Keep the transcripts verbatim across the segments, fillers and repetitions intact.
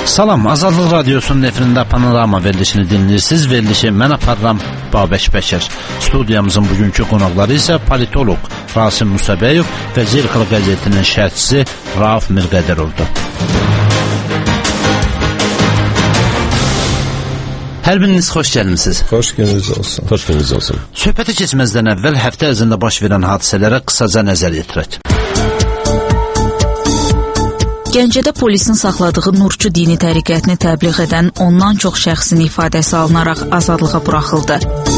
Salam, Azadlıq Radiosunun efirində Panorama verilişini dinləyirsiniz. Verilişi mən aparıram Babək Bəkir. Studiyamızın bugünkü qonaqları isə politoloq Rasim Musabəyov və Zirxıl qəzetinin şərhçisi Rauf Mirqədir oldu. Hər biriniz xoş gəlmisiniz. Xoş gününüz olsun. Xoş gününüz olsun. Söhbəti keçməzdən əvvəl həftə ərzində baş verən hadisələrə qısaca nəzər yetirək. Gəncədə polisin saxladığı Nurçu dini təriqətini təbliğ edən ondan çox şəxsin ifadəsi alınaraq azadlığa buraxıldı.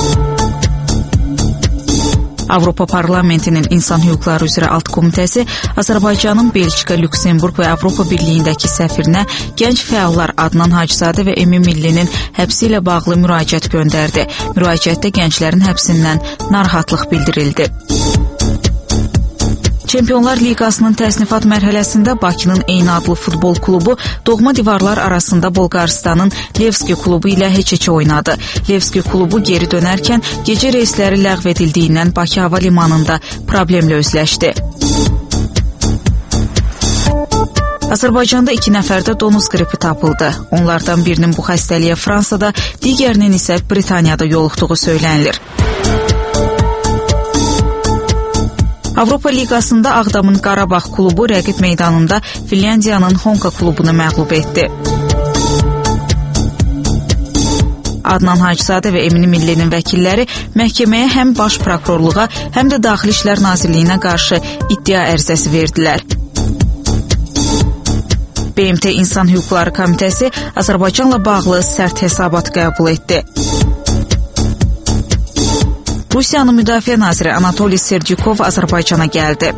Avropa Parlamentinin İnsan Hüquqları üzrə Alt Komitəsi Azərbaycanın Belçika, Lüksemburq və Avropa Birliyindəki səfirinə gənc fəallar Adnan Hacızadə və Emin Millinin həbsi ilə bağlı müraciət göndərdi. Müraciətdə gənclərin həbsindən narahatlıq bildirildi. Çempionlar Liqasının təsnifat mərhələsində Bakının eyni adlı futbol klubu doğma divarlar arasında Bolqarıstanın Levski klubu ilə heç-heçə oynadı. Levski klubu geri dönərkən gecə reysləri ləğv edildiyindən Bakı hava limanında problemlə üzləşdi. Azərbaycanda iki nəfərdə donuz qripi tapıldı. Onlardan birinin bu xəstəliyə Fransada, digərinin isə Britaniyada yoluxduğu söylənilir. Avropa Liqasında Ağdamın Qarabağ klubu rəqib meydanında Finlandiyanın Honka klubunu məğlub etdi. Adnan Hacızadə və Emin Millinin vəkilləri məhkəməyə həm Baş Prokurorluğa, həm də Daxili İşlər Nazirliyinə qarşı iddia ərizəsi verdilər. B M T İnsan Hüquqları Komitəsi Azərbaycanla bağlı sərt hesabat qəbul etdi. Rusiyanın Müdafiə naziri Anatoliy Serdyukov Azərbaycana gəldi.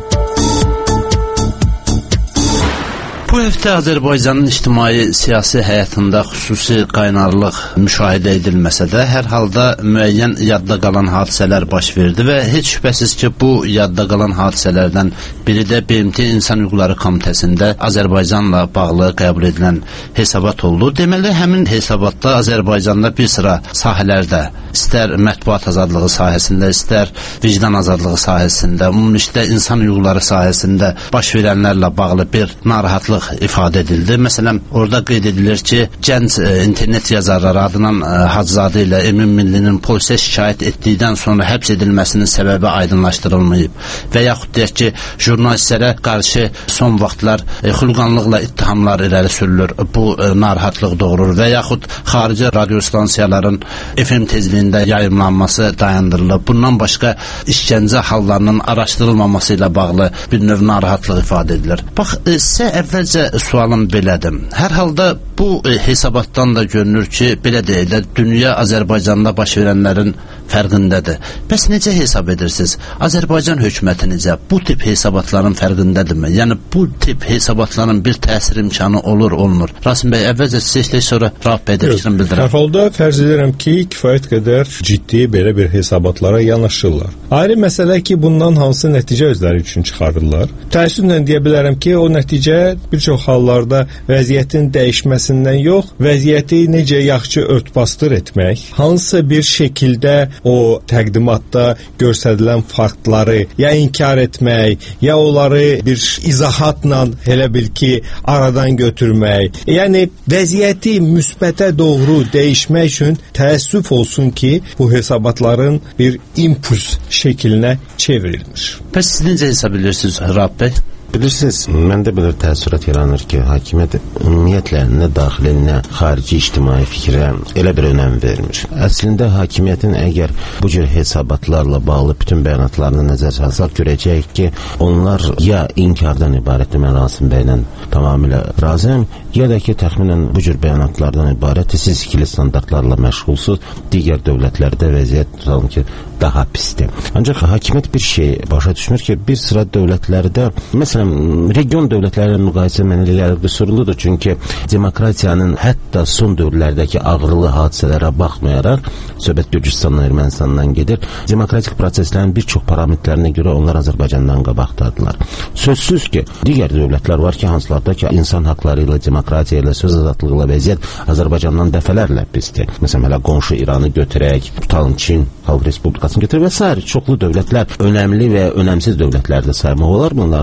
Bu həftə Azərbaycanın ictimai siyasi həyatında xüsusi qaynarlıq müşahidə edilməsə də, hər halda müəyyən yadda qalan hadisələr baş verdi və heç şübhəsiz ki, bu yadda qalan hadisələrdən biri də B M T İnsan Hüquqları Komitəsində Azərbaycanla bağlı qəbul edilən hesabat oldu. Deməli, həmin hesabatda Azərbaycanda bir sıra sahələrdə, istər mətbuat azadlığı sahəsində, istər vicdan azadlığı sahəsində, ümumilikdə insan hüquqları sahəsində baş verənlərlə bağlı bir narahatlıq ifadə edildi. Məsələn, orada qeyd edilir ki, gənc e, internet yazarları Adnan e, Hacızadə ilə Emin Millinin polisə şikayət etdikdən sonra həbs edilməsinin səbəbi aydınlaşdırılmayıb və yaxud deyək ki, jurnalistlərə qarşı son vaxtlar e, xulqanlıqla ittihamlar irəli sürülür. Bu e, narahatlıq doğurur və yaxud xarici radiostansiyaların F M tezliyində yayımlanması dayandırılıb. Bundan başqa işgəncə hallarının araşdırılmaması ilə bağlı bir növ narahatlıq ifadə edilir. Bax, e, sizə əvvəlcə sualım belədir. Hər halda bu e, hesabatdan da görünür ki, belə deyək də, dünya Azərbaycanda baş verənlərin fərqindədir. Bəs necə hesab edirsiniz? Azərbaycan hökuməti necə? Bu tip hesabatların fərqindədirmi? Yəni, bu tip hesabatların bir təsir imkanı olur, olmur. Rasim bəy, əvvəlcə sizə sonra Rauf bəy də fikrini bildirəm. Hər halda fərz edirəm ki, kifayət qədər ciddi belə bir hesabatlara yanaşırlar. Ayrı məsələ ki, bundan hansı nəticə özləri üçün çıxarırlar. Təəssüflə deyə bilərəm ki, o nəticə bir çox hallarda vəziyyətin dəyişməsindən yox, vəziyyəti necə yaxşı örtbasdır etmək, hansısa bir şəkildə o təqdimatda göstərilən faktları ya inkar etmək, ya onları bir izahatla elə bil ki, aradan götürmək. Yəni, vəziyyəti müsbətə doğru dəyişmək üçün təəssüf olsun ki, bu hesabatların bir impuls şəklinə çevrilmiş. Bəs siz necə hesab edirsiniz, Rauf bəy? Bilirsiniz, məndə belə təəssürat yaranır ki, hakimiyyət ümumiyyətlə nə daxili, nə xarici ictimai fikrə elə bir önəm vermir. Əslində, hakimiyyətin əgər bu cür hesabatlarla bağlı bütün bəyanatlarını nəzər salsaq, görəcəyik ki, onlar ya inkardan ibarətdir, mən Rasim bəylə tamamilə razıyam, ya da ki, təxminən bu cür bəyanatlardan ibarətdir, siz ikili standartlarla məşğulsuz, digər dövlətlərdə vəziyyət tutalım ki, daha pisdir. Ancaq hakimiyyət bir şey başa düşmür ki, bir sıra dövlətlərdə, məsələn, region dövlətlərlə müqayisə mənəliləri qüsurludur, çünki demokratiyanın hətta son dövrlərdəki ağrılı hadisələrə baxmayaraq, söhbət Gürcüstandan, Ermənistandan gedir, demokratik proseslərin bir çox parametrlərinə görə onlar Azərbaycandan qabaqdadılar. Sözsüz ki, digər dövlətlər var ki, hansılarda ki, insan haqları ilə, demokratiya ilə, söz azadlığı ilə vəziyyət Azərbaycandan dəfələrlə pisdir. Məsələn, hələ qonşu İranı götürək, tutalım Çin Xalq Respublikasını götürək və s. çoxlu dövlətlər, önəmli və önəmsiz dövlətlərdə saymaq olar bunların arasında.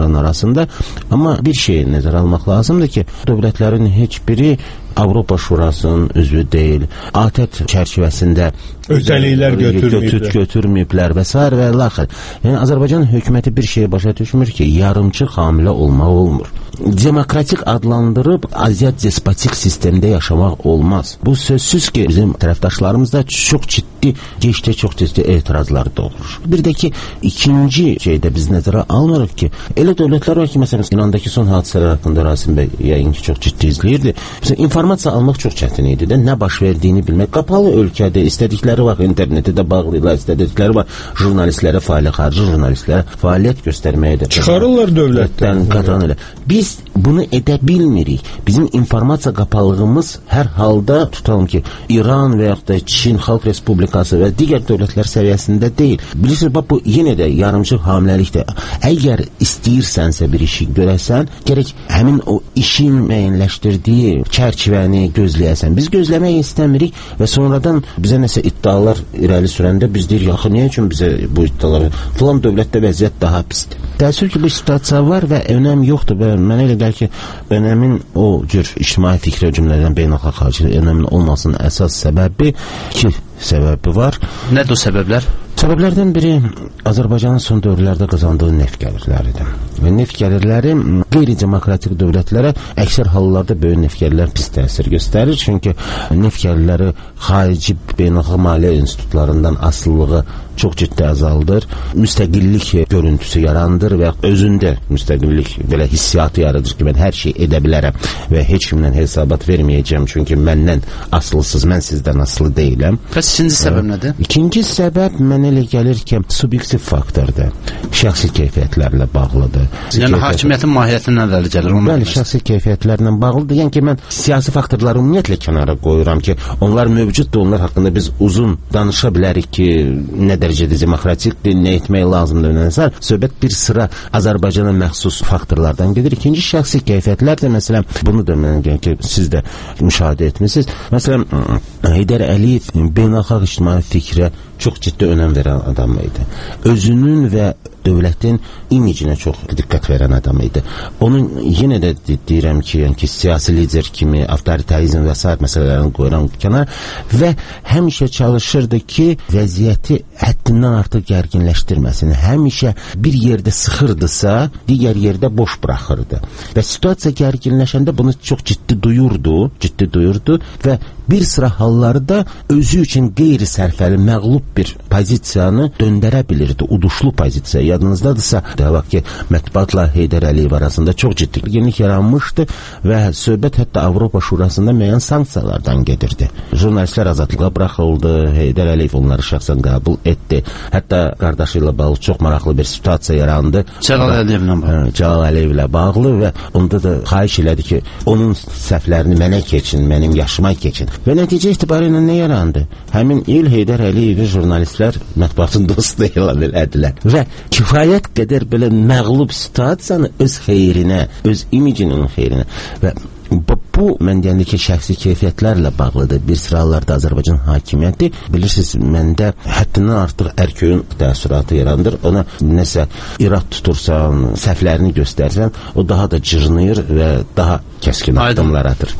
arasında. Amma bir şey nəzərə almaq lazımdır ki, dövlətlərin heç biri Avropa Şurasının üzvü deyil. ATƏT çərçivəsində ötəliklər götürməyiblər. götürməyiblər və s. və ilaxır. Yəni Azərbaycan hökuməti bir şeyə başa düşmür ki, yarımçı hamilə olmaq olmur. Demokratik adlandırıb aziyat despotik sistemdə yaşamaq olmaz. Bu sözsüz ki, bizim tərəfdaşlarımızda çox ciddi, geçdə çox ciddi etirazlar doğurur. Bir də ki, ikinci şeydə biz nəzərə almırıq ki, elə dövlətlər var ki, məsələn, İrandakı son hadisələr haqqında Rasim bəy yəqin ki, çox ciddi izləyirdi. Məsələn, informasiya almaq çox çətin idi də, nə baş verdiyini bilmək. Qapalı ölkədə istədikləri vaxt internetə də bağlayırlar, istədikləri vaxt jurnalistlərə, fəaliyyət, xarici jurnalistlərə fəaliyyət göstərməyə də çıxarırlar dövlətdən. Qatan elə. Biz bunu edə bilmirik. Bizim informasiya qapalığımız hər halda tutalım ki, İran və yaxud da Çin Xalq Respublikası və digər dövlətlər səviyyəsində deyil. Bilirsiniz, bax bu yenə də yarımçı hamiləlikdir. Əgər istəyirsənsə bir işi görəsən, gərək həmin o işin müəyyənləşdirdiyi çərçivəni gözləyəsən. Biz gözləmək istəmirik və sonradan bizə nəsə iddialar irəli sürəndə biz deyirik, axı niyə üçün bizə bu iddiaları? Falan dövlətdə vəziyyət daha pisdir. Təəssüf ki, bu situasiya var və önəm yoxdur və mənə elə gəlir ki, önəmin o cür ictimai fikri cümlədən beynəlxalq xarici önəmin olmasının əsas səbəbi iki səbəbi var. Nədir o səbəblər? Səbəblərdən biri Azərbaycanın son dövrlərdə qazandığı neft gəlirləridir. Və neft gəlirləri qeyri-demokratik dövlətlərə əksər hallarda böyük neft gəlirlər pis təsir göstərir. Çünki neft gəlirləri xarici beynəlxalq maliyyə institutlarından asılılığı çox ciddi azaldır. Müstəqillik görüntüsü yarandır və özündə müstəqillik belə hissiyatı yaradır ki, mən hər şey edə bilərəm və heç kimdən hesabat verməyəcəm. Çünki məndən asılsız, mən sizdən asılı deyiləm. Bəs ikinci səbəb nədir? İkinci səbəb mənə elə gəlir ki, subyektiv faktordur. Şəxsi keyfiyyətlərlə bağlıdır. Yəni hakimiyyətin mahiyyəti nələr gəlir? Bəli, şəxsi keyfiyyətlərlə bağlıdır. Yəni ki, mən siyasi faktorları ümumiyyətlə kənara qoyuram ki, onlar mövcuddur, onlar haqqında biz uzun danışa bilərik ki, nə dərəcədə demokratikdir, nə etmək lazımdır, nəsə. Söhbət bir sıra Azərbaycana məxsus faktorlardan gedir. İkinci şəxsi keyfiyyətlər də, məsələn, bunu da mən yəni ki, siz də müşahidə etmisiniz. Məsələn, Heydər Əliyev beynəlxalq ictimai fikrə çox ciddi önəm verən adam idi. Özünün və dövlətin imicinə çox diqqət verən adam idi. Onun yenə də deyirəm ki, yəni ki, siyasi lider kimi avtoritarizm və sair məsələlərini qoyuram kənar və həmişə çalışırdı ki, vəziyyəti həddindən artıq gərginləşdirməsin. Həmişə bir yerdə sıxırdısa, digər yerdə boş buraxırdı. Və situasiya gərginləşəndə bunu çox ciddi duyurdu, ciddi duyurdu və bir sıra hallarda özü üçün qeyri-sərfəli, məğlub bir pozisiyanı döndərə bilirdi, uduşlu pozisiya. Yadınızdadırsa, deyək ki, mətbuatla Heydər Əliyev arasında çox ciddi yenilik yaranmışdı və söhbət hətta Avropa Şurasında müəyyən sanksiyalardan gedirdi. Jurnalistlər azadlığa buraxıldı, Heydər Əliyev onları şəxsən qəbul etdi. Hətta qardaşı ilə bağlı çox maraqlı bir situasiya yarandı. Cəlal Əliyevlə bağlı. Cəlal Əliyevlə bağlı və onda da xahiş elədi ki, onun səhvlərini mənə keçin, mənim yaşıma keçin. Və nəticə etibarıyla nə yarandı? Həmin il Heydər Əliyevi jurnalistlər mətbuatın dostu elan elədilər. Və kifayət qədər belə məğlub situasiyanı öz xeyrinə, öz imicinin xeyrinə və bu, mən deyəndə ki, şəxsi keyfiyyətlərlə bağlıdır. Bir sıralarda Azərbaycan hakimiyyəti, bilirsiniz, məndə həddindən artıq ərköyün təəssüratı yarandır. Ona nəsə irad tutursan, səhvlərini göstərsən, o daha da cırnıyır və daha kəskin addımlar atır.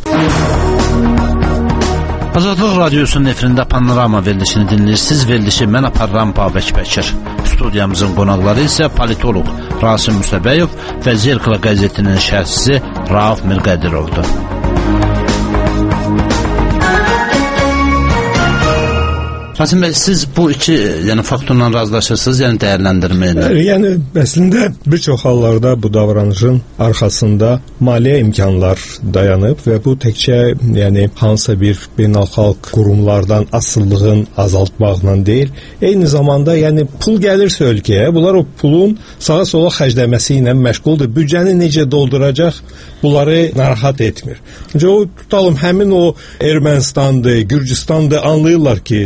Azadlıq Radiosunun efirində Panorama verilişini dinləyirsiniz. Verilişi mən aparıram Babək Bəkir. Studiyamızın qonaqları isə politoloq Rasim Müsəbəyov və Zerkala qəzetinin şərhçisi Rauf Mirqədirovdur. Rasim bəy, siz bu iki yəni, faktorla razılaşırsınız, yəni dəyərləndirməklə? Yəni, əslində bir çox hallarda bu davranışın arxasında maliyyə imkanlar dayanıb və bu təkcə yəni, hansısa bir beynəlxalq qurumlardan asıllığın azaltmaqla deyil, eyni zamanda yəni, pul gəlirsə ölkəyə, bunlar o pulun sağa sola xərcləməsi ilə məşğuldur. Büdcəni necə dolduracaq, bunları narahat etmir. Ancaq o, tutalım, həmin o Ermənistandır, Gürcüstandır, anlayırlar ki, sən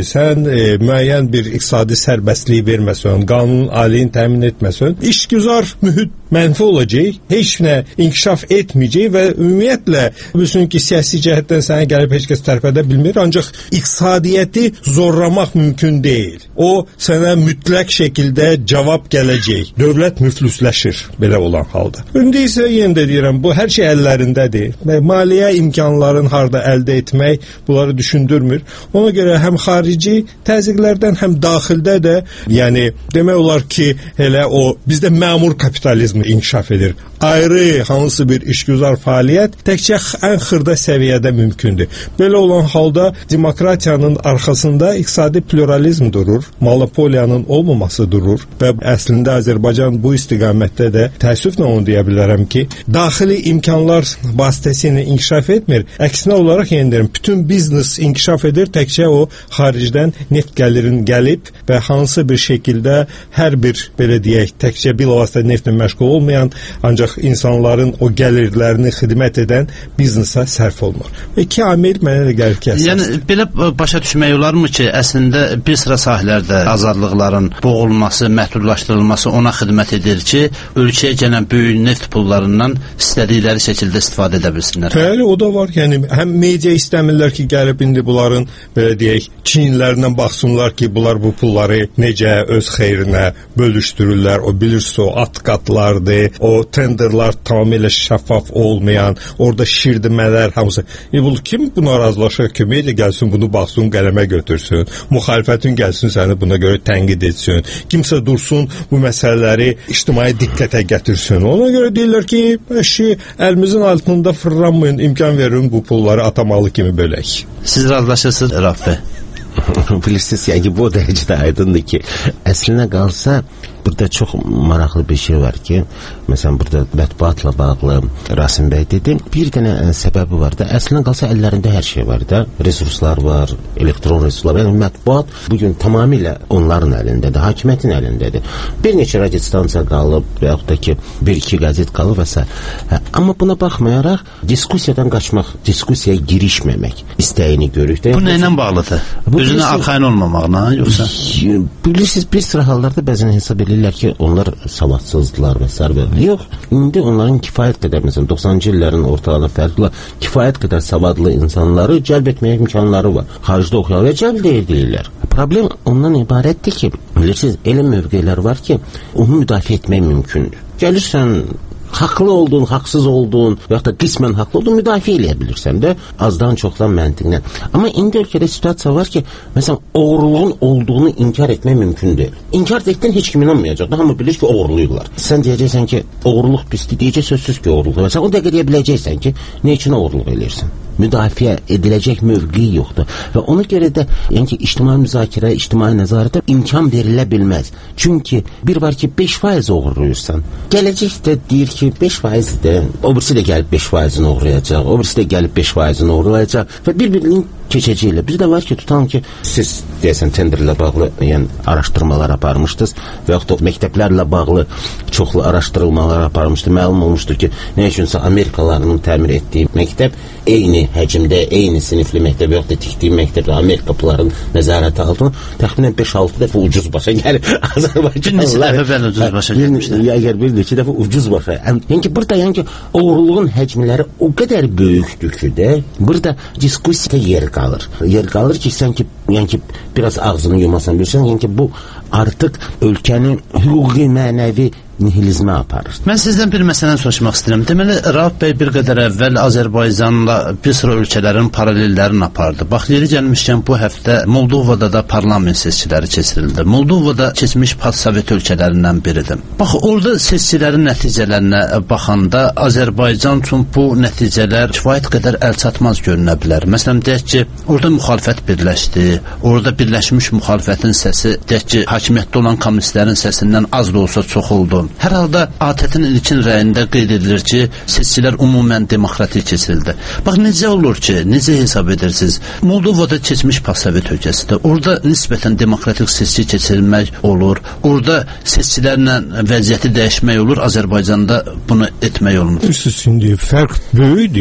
e, müəyyən bir iqtisadi sərbəstlik verməsən, qanun aliyin təmin etməsən, işgüzar mühit mənfi olacaq, heç nə inkişaf etməyəcək və ümumiyyətlə bütün ki, siyasi cəhətdən sənə gəlib heç kəs tərəf edə bilmir, ancaq iqtisadiyyəti zorlamaq mümkün deyil. O, sənə mütləq şəkildə cavab gələcək. Dövlət müflüsləşir belə olan halda. İndi isə yenə də deyirəm, bu hər şey əllərindədir. Maliyyə imkanların harda əldə etmək bunları düşündürmür. Ona görə həm xarici təzyiqlərdən, həm daxildə də, yəni demək olar ki, elə o bizdə məmur kapitalizmi inkişaf edir. Ayrı hansı bir işgüzar fəaliyyət təkcə ən xırda səviyyədə mümkündür. Belə olan halda demokratiyanın arxasında iqtisadi pluralizm durur, monopoliyanın olmaması durur və əslində Azərbaycan bu istiqamətdə də təəssüflə onu deyə bilərəm ki, daxili imkanlar vasitəsilə inkişaf etmir. Əksinə olaraq yeniləyirəm, bütün biznes inkişaf edir, təkcə o xaricdən neft gəlirin gəlib və hansı bir şəkildə hər bir, belə deyək, təkcə bilavasitə neftlə məşğul olmayan, ancaq insanların o gəlirlərini xidmət edən biznesə sərf olunur. İki amil mənə də gəlir ki, əsas. Yəni, belə başa düşmək olarmı ki, əslində bir sıra sahələrdə azadlıqların boğulması, məhdudlaşdırılması ona xidmət edir ki, ölkəyə gələn böyük neft pullarından istədikləri şəkildə istifadə edə bilsinlər. Bəli, o da var. Yəni, həm media istəmirlər ki, gəlib indi bunların, belə deyək, Çinlərindən baxsınlar ki, bunlar bu pulları necə öz xeyrinə bölüşdürürlər. O bilirsiniz, o at qatlardır, o tenderlar tamamilə şəffaf olmayan, orada şirdimələr hamısı. E, bu, kim buna razılaşır? Köməklə gəlsin, bunu baxsın, qələmə götürsün. Müxalifətin gəlsin, səni buna görə tənqid etsin. Kimsə dursun, bu məsələləri ictimai diqqətə gətirsin. Ona görə deyirlər ki, əşi, əlimizin altında fırlanmayın, imkan verin bu pulları atamalı kimi bölək. Siz razılaşırsınız, Rauf bəy? Bilirsiniz, yəni bu dərəcədə aydındır ki, əslinə qalsa burada çox maraqlı bir şey var ki, məsələn, burada mətbuatla bağlı Rasim bəy dedi, bir dənə səbəbi var da, əslində qalsa əllərində hər şey var da, resurslar var, elektron resurslar var, yəni mətbuat bugün tamamilə onların əlindədir, hakimiyyətin əlindədir. Bir neçə radiostansiya qalıb və yaxud da ki, bir-iki qəzet qalıb və s. Hə, amma buna baxmayaraq, diskusiyadan qaçmaq, diskusiyaya girişməmək istəyini görürük. Bu nə ilə bağlıdır? Özünə arxain olmamaqla, yoxsa? Bilirsiniz, bir sıra hallarda bəzən hesab edirlər ki, onlar savadsızdılar və s. Yox, indi onların kifayət qədər, məsələn, doxsanıncı illərin ortalarına fərqlə kifayət qədər savadlı insanları cəlb etməyə imkanları var. Xaricdə oxuyan və cəlb edirlər. Problem ondan ibarətdir ki, bilirsiniz, elə mövqelər var ki, onu müdafiə etmək mümkündür. Gəlirsən, haqlı olduğun, haqsız olduğun və yaxud da qismən haqlı olduğun müdafiə eləyə bilirsən də, azdan çoxdan məntiqlə. Amma indi ölkədə situasiya var ki, məsələn, oğurluğun olduğunu inkar etmək mümkün deyil. İnkar etdən heç kim inanmayacaq. Hamı bilir ki, oğurluyurlar. Sən deyəcəksən ki, oğurluq pisdir, deyəcək sözsüz ki, oğurluq. Və sən o dəqiqə deyə biləcəksən ki, nə üçün oğurluq eləyirsən? Müdafiə ediləcək mövqeyi yoxdur. Və ona görə də, yəni ki, ictimai müzakirə, ictimai nəzarətə imkan verilə bilməz. Çünki bir var ki, beş faiz oğurluyursan. Gələcəkdə deyir ki, beş faizdir. O birisi də gəlib beş faizini oğurlayacaq. O birisi də gəlib beş faizini oğurlayacaq. Və bir-birinin keçəcəklə. Bir də var ki, tutalım ki, siz deyəsən tenderlə bağlı yəni, araşdırmalar aparmışdınız və yaxud da məktəblərlə bağlı çoxlu araşdırılmalar aparmışdı. Məlum olmuşdur ki, nə üçünsə Amerikalarının təmir etdiyi məktəb eyni həcmdə, eyni sinifli məktəb yox da tikdiyi məktəbdə Amerikalıların nəzarəti altına təxminən beş-altı dəfə ucuz başa gəlib. Azərbaycanlılar əvvəl ucuz başa gəlmişlər. Əgər bir neçə dəfə ucuz başa. Yəni ki, burada yəni ki, oğurluğun həcmləri o qədər böyükdür ki də, burada diskusiya yer qalır. Yer qalır ki, sən ki, yəni ki, biraz ağzını yumasan bilirsən, yəni ki, bu artıq ölkənin hüquqi, mənəvi nihilizmə aparır. Mən sizdən bir məsələni soruşmaq istəyirəm. Deməli, Rauf bəy bir qədər əvvəl Azərbaycanla bir sıra ölkələrin paralellərini apardı. Bax, yeri gəlmişkən bu həftə Moldovada da parlament seçkiləri keçirildi. Moldovada keçmiş postsovet ölkələrindən biridir. Bax, orada seçkilərin nəticələrinə baxanda Azərbaycan üçün bu nəticələr kifayət qədər əlçatmaz görünə bilər. Məsələn, deyək ki, orada müxalifət birləşdi. Orada birləşmiş müxalifətin səsi, deyək ki, hakimiyyətdə olan kommunistlərin səsindən az da olsa çox oldu. Hər halda A T T-nin ilkin rəyində qeyd edilir ki, seçkilər ümumən demokratik keçirildi. Bax, necə olur ki, necə hesab edirsiniz? Moldovada keçmiş postsovet ölkəsidir. Orada nisbətən demokratik seçki keçirilmək olur. Orada seçkilərlə vəziyyəti dəyişmək olur. Azərbaycanda bunu etmək olmur. Siz şimdi fərq böyükdür.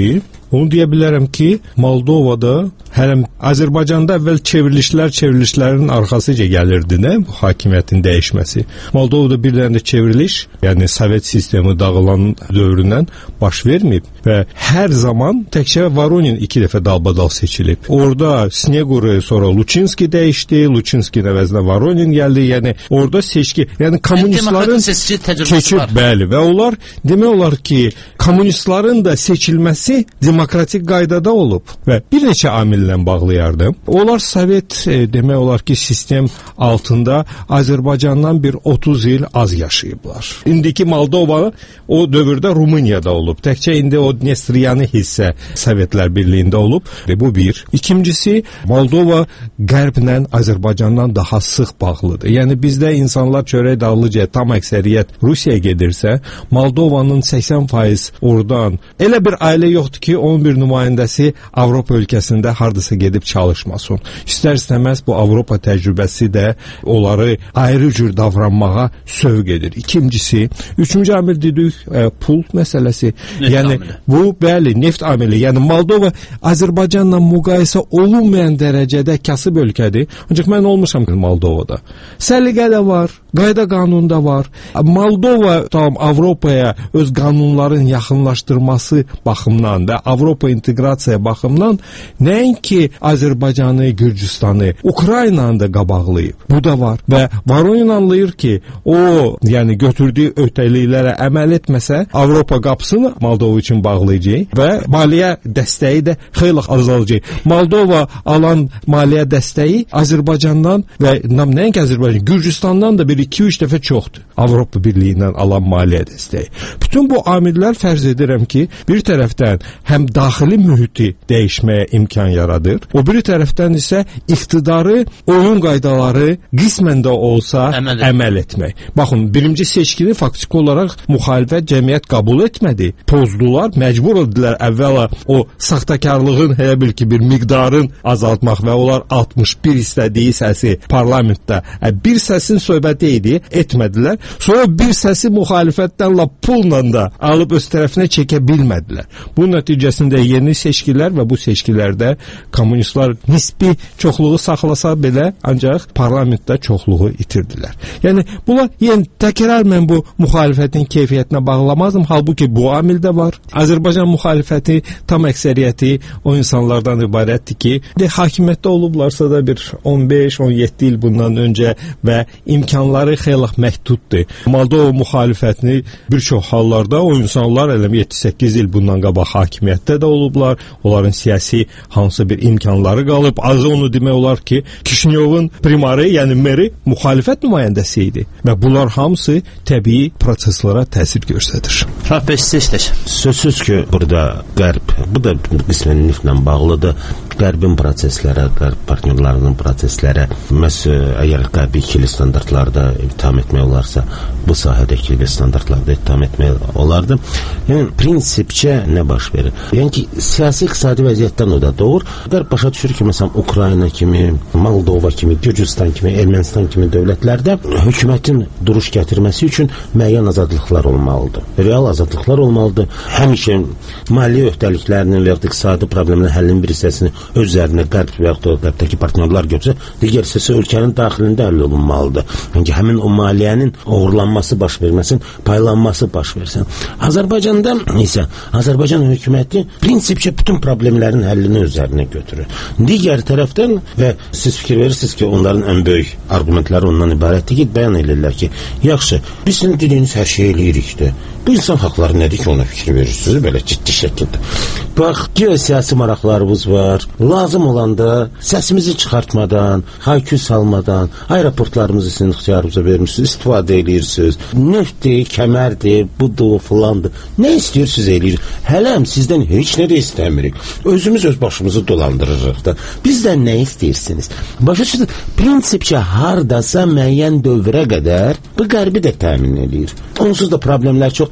Onu deyə bilərəm ki, Moldovada həm Azərbaycanda əvvəl çevrilişlər, çevrilişlərin arxasıca gəlirdi, nə? Bu hakimiyyətin dəyişməsi. Moldovada bir dənə də çevriliş, yəni Sovet sistemi dağılan dövründən baş verməyib və hər zaman təkcə Voronin iki dəfə dalbadal seçilib. Orada Snequri, sonra Luçinski dəyişdi, Luçinskinin əvəzinə Voronin gəldi. Yəni orada seçki, yəni kommunistlərin seçki təcrübəsi var. Bəli, və onlar demək olar ki, kommunistlərin də seçilməsi demokratik qaydada olub və bir neçə amillə bağlayardım. Onlar Sovet e, demək olar ki, sistem altında Azərbaycandan bir otuz il az yaşayıblar. İndiki Moldova o dövrdə Rumuniyada olub. Təkcə indi o Dnestriyanı hissə Sovetlər Birliyində olub. Və bu bir. İkincisi, Moldova qərblə Azərbaycandan daha sıx bağlıdır. Yəni bizdə insanlar çörək dağlıca tam əksəriyyət Rusiyaya gedirsə, Moldovanın səksən faiz oradan elə bir ailə yoxdur ki, on bir nümayəndəsi Avropa ölkəsində hardasa gedib çalışmasın. İstər-istəməz bu Avropa təcrübəsi də onları ayrı cür davranmağa sövq edir. İkincisi, üçüncü amil dedik, e, pul məsələsi. Neft yəni amili. Bu bəli, neft amili. Yəni Moldova Azərbaycanla müqayisə olunmayan dərəcədə kasıb ölkədir. Ancaq mən olmuşam Moldovada. Səliqə də var, qayda qanun da var. Moldova tam Avropaya öz qanunların yaxınlaşdırması baxımından da Avropa inteqrasiya baxımından nəinki Azərbaycanı, Gürcüstanı, Ukraynanı da qabaqlayıb. Bu da var və Voronin anlayır ki, o yəni götürdüyü öhdəliklərə əməl etməsə Avropa qapısını Moldova üçün bağlayacaq və maliyyə dəstəyi də xeyli azalacaq. Moldova alan maliyyə dəstəyi Azərbaycandan və nəinki Azərbaycan, Gürcüstandan da bir iki üç dəfə çoxdur. Avropa Birliyindən alan maliyyə dəstəyi. Bütün bu amillər fərz edirəm ki, bir tərəfdən həm daxili mühiti dəyişməyə imkan yaradır, o bir tərəfdən isə iqtidarı, oyun qaydaları qismən də olsa əməl, əməl etmək. Baxın, birinci seçkini faktiki olaraq müxalifət cəmiyyət qəbul etmədi. Pozdular, məcbur edilər əvvəla o saxtakarlığın elə bil ki bir miqdarın azaltmaq və onlar altmış bir istədiyi səsi parlamentdə bir səsin söhbəti idi, etmədilər. Sonra bir səsi müxalifətdən la pulla da alıb öz tərəfinə çəkə bilmədilər. Bu nəticəsində yeni seçkilər və bu seçkilərdə kommunistlər nisbi çoxluğu saxlasa belə, ancaq parlamentdə çoxluğu itirdilər. Yəni, buna yəni, təkrar mən bu müxalifətin keyfiyyətinə bağlamazdım. Halbuki bu amil də var. Azərbaycan müxalifəti tam əksəriyyəti o insanlardan ibarətdir ki, de, hakimiyyətdə olublarsa da bir on beş on yeddi il bundan öncə və imkanları xeyli məhduddur. Moldova müxalifətini bir çox hallarda o insanlar elə yeddi səkkiz il bundan qabaq hakimiyyətdə də olublar. Onların siyasi hansı bir imkanları qalıb. Azı onu demək olar ki, Kişinyovun primarı, yəni meri müxalifət nümayəndəsi idi. Və bunlar hamısı təbii proseslara təsir göstərir. Rəbbəstəşdir. Sözsüz ki, burada qərb, bu da qismən niftlə bağlıdır. Qərbin proseslərə, qərb partnyorlarının proseslərə, məhz əgər qərbi ikili standartlarda itham etmək olarsa, bu sahədə ikili standartlarda itham etmək olardı. Yəni, prinsipcə nə baş verir? Yəni ki, siyasi iqtisadi vəziyyətdən o da doğur. Qərb başa düşür ki, məsələn, Ukrayna kimi, Moldova kimi, Gürcüstan kimi, Ermənistan kimi dövlətlərdə hökumətin duruş gətirməsi üçün müəyyən azadlıqlar olmalıdır. Real azadlıqlar olmalıdır. Həmişə maliyyə öhdəliklərinin və ya iqtisadi problemlərin həllinin bir hissəsini öz üzərinə qərb və ya qərbdəki partnyorlar görsə, digər hissəsi ölkənin daxilində həll olunmalıdır. Yəni, həmin o maliyyənin uğurlanması baş verməsin, paylanması baş versin. Azərbaycanda isə Azərbaycan hökuməti prinsipcə bütün problemlərin həllini üzərinə götürür. Digər tərəfdən və siz fikir verirsiniz ki, onların ən böyük argumentləri ondan ibarətdir ki, bəyan edirlər ki, yaxşı, biz sizin dediyiniz hər şey eləyirikdir. Bu insan haqları nədir ki, ona fikir verirsiniz belə ciddi şəkildə. Bax, geosiyasi maraqlarımız var. Lazım olanda səsimizi çıxartmadan, haykü salmadan, aeroportlarımızı sizin ixtiyarınıza vermişsiniz, istifadə edirsiniz. Neftdir, kəmərdir, budur, filandır. Nə istəyirsiniz eləyir? Hələm sizdən heç nə də istəmirik. Özümüz öz başımızı dolandırırıq da. Bizdən nə istəyirsiniz? Başa çıxın, prinsipcə hardasa müəyyən dövrə qədər bu qərbi də təmin edir. Onsuz da problemlər çoxdur.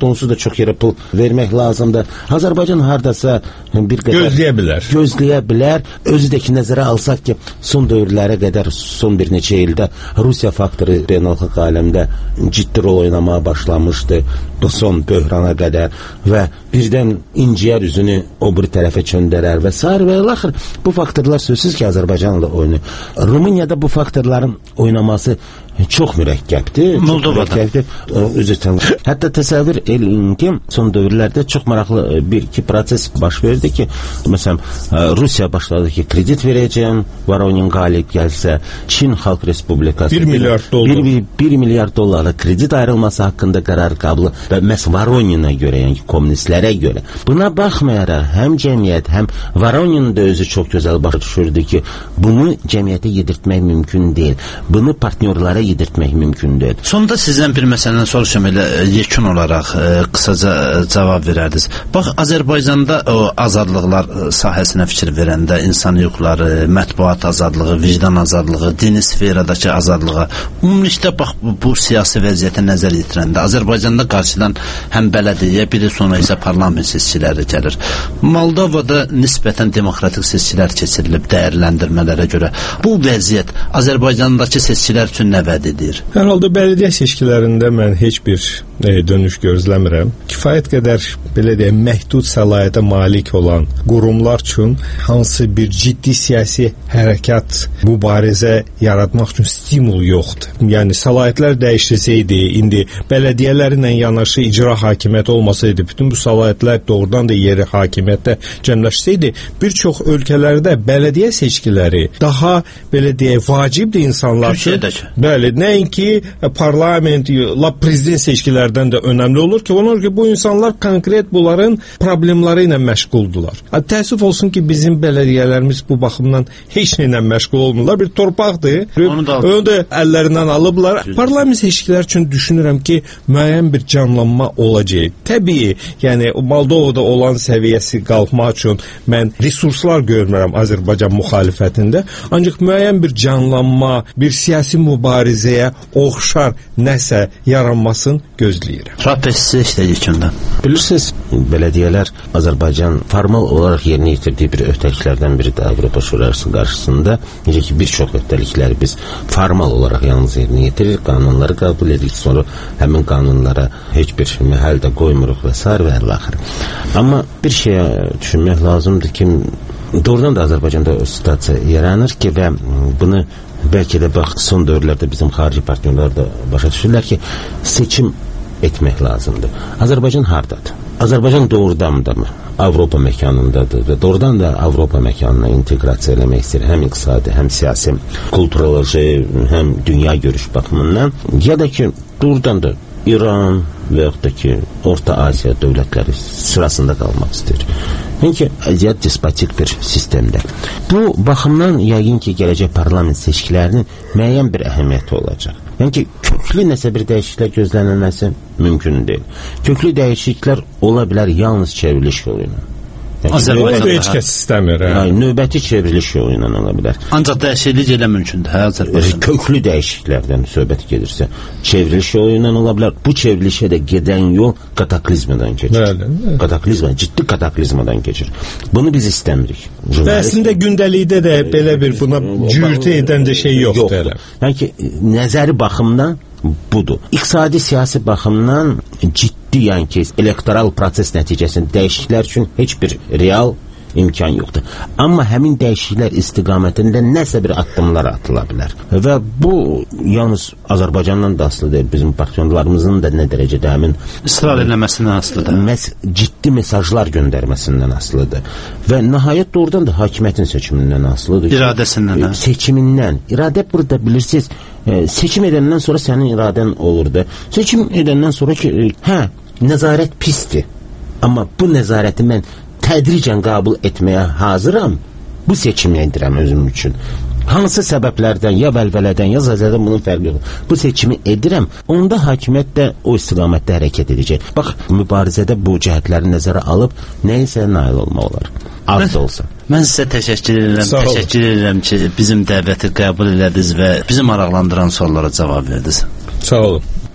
əlbəttə onsuz da çox yerə pul vermək lazımdır. Azərbaycan hardasa bir qədər gözləyə bilər. Gözləyə bilər. Özü də ki, nəzərə alsaq ki, son dövrlərə qədər, son bir neçə ildə Rusiya faktoru beynəlxalq aləmdə ciddi rol oynamaya başlamışdı. Bu son böhrana qədər və birdən inciyər üzünü o bir tərəfə çöndərər və s. və axır bu faktorlar sözsüz ki, Azərbaycanla oynayır. Rumuniyada bu faktorların oynaması çox mürəkkəbdir. Moldovada. Üzrdən. Hətta təsəvvür edin ki, son dövrlərdə çox maraqlı bir iki proses baş verdi ki, məsələn, Rusiya başladı ki, kredit verəcəm, Voronin qalib gəlsə, Çin Xalq Respublikası bir milyard dollar bir, bir milyard dollarla kredit ayrılması haqqında qərar qəbul və məhz Voroninə görə, yəni kommunistlərə görə. Buna baxmayaraq həm cəmiyyət, həm Voronin də özü çox gözəl başa düşürdü ki, bunu cəmiyyətə yedirtmək mümkün deyil. Bunu partnyorlara yedirtmək mümkün deyil. Sonda sizdən bir məsələni soruşam, elə yekun olaraq e, qısaca cavab verərdiniz. Bax, Azərbaycanda o azadlıqlar sahəsinə fikir verəndə insan hüquqları, mətbuat azadlığı, vicdan azadlığı, dini sferadakı azadlığa, ümumilikdə bax bu, bu siyasi vəziyyətə nəzər yetirəndə Azərbaycanda qarşıdan həm bələdiyyə, biri sonra isə parlament seçkiləri gəlir. Moldovada nisbətən demokratik seçkilər keçirilib dəyərləndirmələrə görə. Bu vəziyyət Azərbaycandakı seçkilər üçün nə vəd edir? Hər halda bələdiyyə seçkilərində mən heç bir e, dönüş gözləmirəm. Kifayət qədər belə deyək, məhdud səlahiyyətə malik olan qurumlar üçün hansı bir ciddi siyasi hərəkat, mübarizə yaratmaq üçün stimul yoxdur. Yəni səlahiyyətlər dəyişsəydi, indi bələdiyyələrlə yanaşı icra hakimiyyəti olmasaydı, bütün bu səlahiyyətlər doğrudan da yeri hakimiyyətdə cəmləşsəydi, bir çox ölkələrdə bələdiyyə seçkiləri daha belə deyək, vacibdir insanlar üçün. Bəli, nəinki parlament, la prezident seçkilərdən də önəmli olur ki, onlar ki, bu insanlar konkret bunların problemləri ilə məşğuldular. Təəssüf olsun ki, bizim bələdiyyələrimiz bu baxımdan heç nə ilə məşğul olmurlar. Bir torpaqdır, onu da, onu da əllərindən alıblar. Parlament seçkiləri üçün düşünürəm ki, müəyyən bir canlanma olacaq. Təbii, yəni Moldovada olan səviyyəsi qalxmaq üçün mən resurslar görmürəm Azərbaycan müxalifətində. Ancaq müəyyən bir canlanma, bir siyasi mübarizəyə oxşar nəsə yaranmasını gözləyirəm. Rapesi işte yekunda. Bilirsiniz, bələdiyyələr Azərbaycan formal olaraq yerinə yetirdiyi bir öhdəliklərdən biri də Avropa Şurası qarşısında. Necə ki, bir çox öhdəlikləri biz formal olaraq yalnız yerinə yetiririk, qanunları qəbul edirik, sonra həmin qanunlara heç bir məhəl də qoymuruq və s. və əl-axır. Amma bir şeyə düşünmək lazımdır ki, doğrudan da Azərbaycanda o situasiya yaranır ki, və bunu bəlkə də bax, son dövrlərdə bizim xarici partnyorlar da başa düşürlər ki, seçim etmək lazımdır. Azərbaycan hardadır? Azərbaycan doğrudan da mı? Avropa məkanındadır və doğrudan da Avropa məkanına inteqrasiya eləmək istəyir. Həm iqtisadi, həm siyasi, kulturoloji, həm dünya görüş baxımından. Ya da ki, doğrudan da İran və yaxud da ki, Orta Asiya dövlətləri sırasında qalmaq istəyir. Yəni, əziyyət despotik bir sistemdə. Bu baxımdan yəqin ki, gələcək parlament seçkilərinin müəyyən bir əhəmiyyəti olacaq. Yəni ki, köklü nəsə bir dəyişikliklər gözlənilməsi mümkün deyil. Köklü dəyişikliklər ola bilər yalnız çevriliş yolu ilə. Azərbaycanda heç kəs istəmir. Yəni, növbəti çevriliş yolu ilə ola bilər. Ancaq dəyişiklik elə mümkündür, hə, Azərbaycanda. Köklü dəyişikliklərdən söhbət gedirsə, çevriliş yolu ilə ola bilər. Bu çevrilişə də gedən yol kataklizmadan keçir. Kataklizmadan, ciddi kataklizmadan keçir. Bunu biz istəmirik. Və əslində gündəlikdə də belə bir buna cürtə edən də şey yoxdur. Yəni ki, nəzəri baxımdan budur. İqtisadi siyasi baxımdan ciddi, yəni ki, elektoral proses nəticəsində dəyişikliklər üçün heç bir real imkan yoxdur. Amma həmin dəyişikliklər istiqamətində nəsə bir addımlar atıla bilər. Və bu yalnız Azərbaycandan da asılıdır, bizim partnyorlarımızın da nə dərəcədə həmin israr eləməsindən asılıdır. Məs ciddi mesajlar göndərməsindən asılıdır. Və nəhayət doğrudan da hakimiyyətin seçimindən asılıdır. İradəsindən. Hə? Seçimindən. İradə burada bilirsiniz, e, seçim edəndən sonra sənin iradən olurdu. Seçim edəndən sonra ki, e, hə, nəzarət pisdir. Amma bu nəzarəti mən tədricən qəbul etməyə hazıram. Bu seçimi edirəm özüm üçün. Hansı səbəblərdən, ya vəlvələdən, ya zəlzələdən bunun fərqi yox. Bu seçimi edirəm. Onda hakimiyyət də o istiqamətdə hərəkət edəcək. Bax, mübarizədə bu cəhətləri nəzərə alıb nəyisə nail olmaq olar. Az da olsa. Mən sizə təşəkkür edirəm. Təşəkkür edirəm ki, bizim dəvəti qəbul elədiniz və bizi maraqlandıran suallara cavab verdiniz. Sağ olun.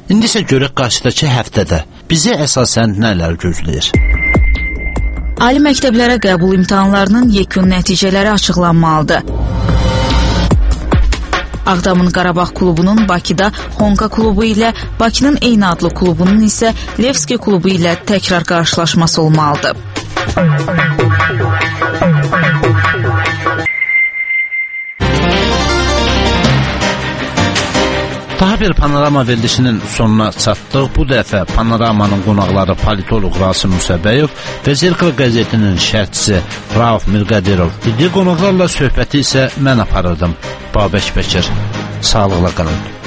İndi isə görək qarşıdakı həftədə bizi əsasən nələr gözləyir. Ali məktəblərə qəbul imtahanlarının yekun nəticələri açıqlanmalıdır. Ağdamın Qarabağ klubunun Bakıda Honka klubu ilə, Bakının eyni adlı klubunun isə Levski klubu ilə təkrar qarşılaşması olmalıdır. Daha bir Panorama verilişinin sonuna çatdıq. Bu dəfə Panoramanın qonaqları politoloq Rasim Musabəyov və Zirkla qəzetinin şərhçisi Rauf Mirqadirov idi. Qonaqlarla söhbəti isə mən aparırdım. Babək Bəkir. Sağlıqla qalın.